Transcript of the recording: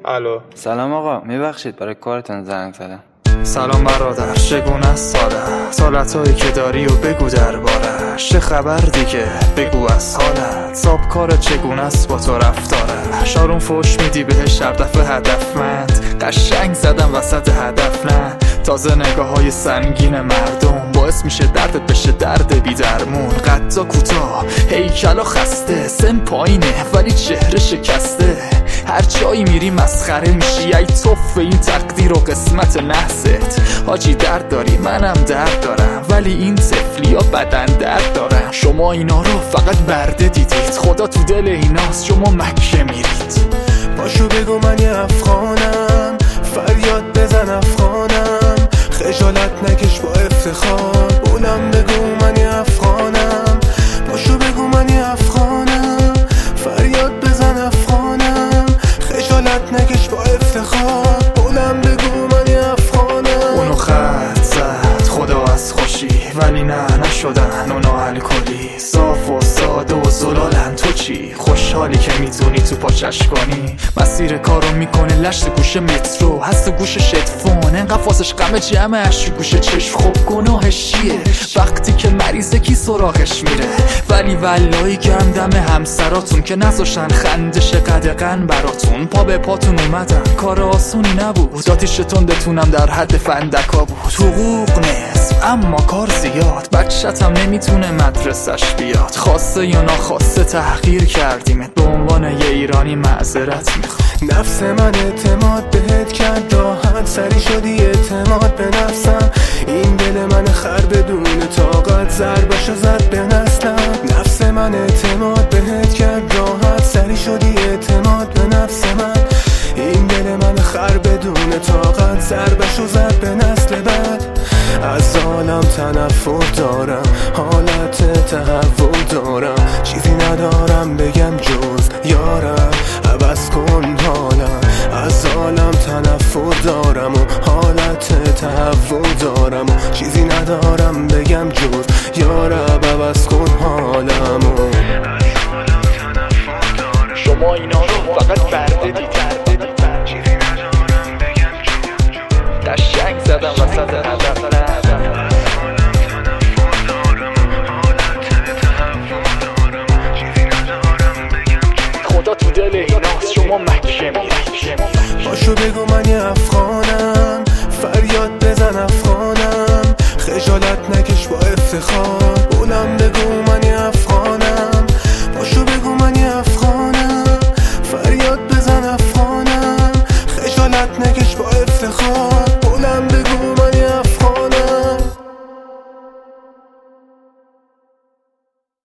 الو. سلام آقا، میبخشید برای کارتون زنگ زدم. سلام برادر، چگونه است حالت؟ حالتایی که داری و بگو دربارش. چه خبر دیگه بگو از حالت. صاحب کارت چگونه است با تو رفتاره؟ شارون فوش میدی بهش هر دفعه هدفمند. قشنگ زدم وسط هدف نه. تازه نگاه های سنگین مردم باعث میشه دردت بشه درد بی درمون. قدا کوتاه، هیکلا خسته، سن پایینه ولی چهره شکسته. هر جایی میری مسخره میشی، ای توف این تقدیر و قسمت نحست. حاجی درد داری منم درد دارم، ولی این طفلی ها بدن درد دارن. شما اینا رو فقط برده دیدید، خدا تو دل ایناست شما مکه میرید. باشو بگو من یه افغانم، فریاد بزن افغانم. خجالت نکش با افتخار، بولم بگو من یه افغانم. باشو بگو من یه افغانم، فریاد بزن افغانم. خجالت نکش با افتخار، بولم بگو من یه افغانم. اونو خط زد خدا از خوشی، ولی نه نشدن اونو الکلی. صاف و ساده و زلالن، تو چی؟ خوشحالی که میتونی تو پاچش کنی. مسیر کارو میکنه لشت گوش مترو، هست گوش هدفون، انقدر فاسش غم جمعش گوش چشم. خب گناهش چیه؟ وقتی که مریضه کی سراغش میره؟ ولی والایی گم دم همسراتون که نذاشتن خندش قدغن براتون. پا به پاتون اومدن، کار آسونی نبود. آتیش تندتونم در حد فندکا بود. حقوق نصف اما کار زیاد، بچه‌تم نمیتونه مدرسش بیاد. خواسته یا ناخواسته تحقیر کردیمت، به عنوان یه ایرانی معذرت میخوام. نفس من اعتماد بهت کرد راحت، سری شدی اعتماد به نفسم. این دل من خر بدون طاقت، ضربشو زد به نسلم. نفس من اعتماد بهت کرد راحت، سری شدی اعتماد به نفس من. این دل من خر بدون طاقت، ضربشو زد به نسل بعد. از عالم تنفر دارم، حالت تهوع دارم. چیزی ندارم بگم جز یارم، عوض کن حالم. از عالم تنفر دارم و حالت تهوع دارم. چیزی ندارم بگم جز یارم، عوض کن حالم. شما اینا رو فقط برده دیدید. چیزی ندارم بگم جز قشنگ زدم وسط هدف نه. خدا تو دل ایناست شما مکه میرید. باشو بگو من یه افغانم، فریاد بزن افغانم. خجالت نکش با افتخار، بولم بگو من یه افغانم. باشو بگو من یه افغانم، فریاد بزن افغانم. خجالت نکش با افتخار.